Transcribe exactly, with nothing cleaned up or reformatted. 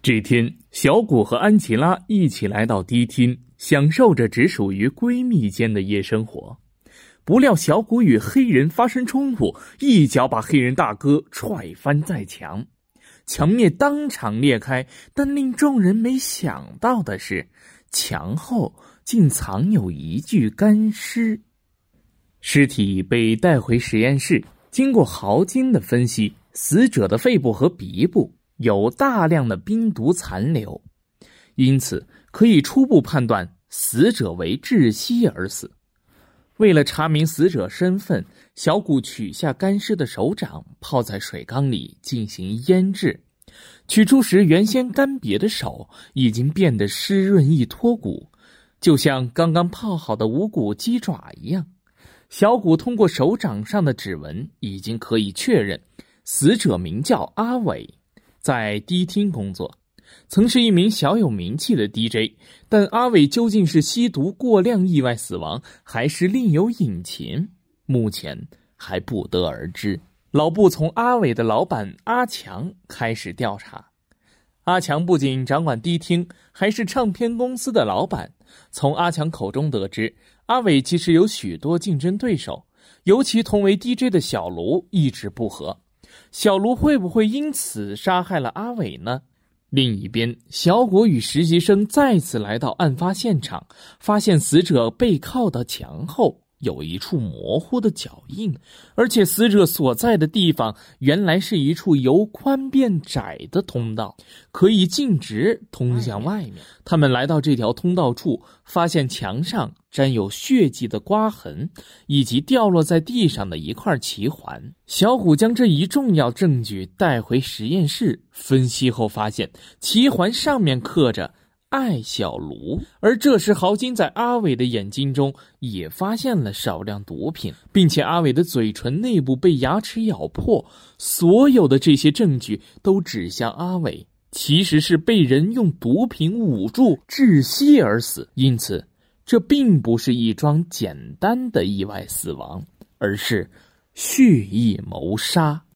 这天，小谷和安琪拉一起来到迪厅，享受着只属于闺蜜间的夜生活。不料小谷与黑人发生冲突，一脚把黑人大哥踹翻在墙，墙面当场裂开。但令众人没想到的是，墙后竟藏有一具干尸。尸体被带回实验室，经过豪金的分析，死者的肺部和鼻部有大量的冰毒残留，因此可以初步判断死者为窒息而死。为了查明死者身份，小谷取下干尸的手掌，泡在水缸里进行腌制。取出时，原先干瘪的手已经变得湿润易脱骨，就像刚刚泡好的无骨鸡爪一样。小谷通过手掌上的指纹，已经可以确认死者名叫阿伟，在迪厅工作，曾是一名小有名气的 D J， 但阿伟究竟是吸毒过量意外死亡，还是另有隐情，目前还不得而知。老布从阿伟的老板阿强开始调查。阿强不仅掌管迪厅，还是唱片公司的老板。从阿强口中得知，阿伟其实有许多竞争对手，尤其同为 D J 的小卢一直不和。小卢会不会因此杀害了阿伟呢？另一边，小果与实习生再次来到案发现场，发现死者背靠的墙后有一处模糊的脚印，而且死者所在的地方原来是一处由宽变窄的通道，可以径直通向外面。他们来到这条通道处，发现墙上沾有血迹的刮痕，以及掉落在地上的一块奇环。小虎将这一重要证据带回实验室分析后，发现奇环上面刻着爱小卢。而这时豪金在阿伟的眼睛中也发现了少量毒品，并且阿伟的嘴唇内部被牙齿咬破。所有的这些证据都指向阿伟其实是被人用毒品捂住窒息而死，因此这并不是一桩简单的意外死亡，而是蓄意谋杀。